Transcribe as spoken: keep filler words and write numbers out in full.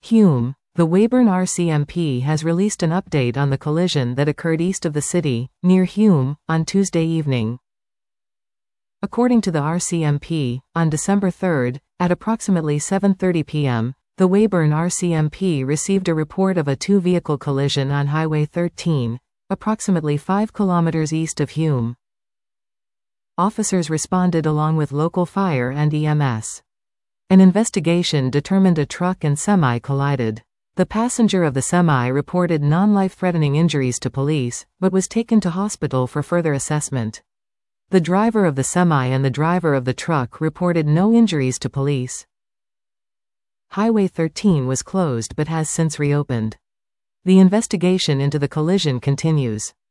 Hume. The Weyburn R C M P has released an update on the collision that occurred east of the city, near Hume, on Tuesday evening. According to the R C M P, on December third, at approximately seven thirty p m, the Weyburn R C M P received a report of a two-vehicle collision on Highway thirteen, approximately five kilometers east of Hume. Officers responded along with local fire and E M S. An investigation determined a truck and semi collided. The passenger of the semi reported non-life-threatening injuries to police, but was taken to hospital for further assessment. The driver of the semi and the driver of the truck reported no injuries to police. Highway thirteen was closed but has since reopened. The investigation into the collision continues.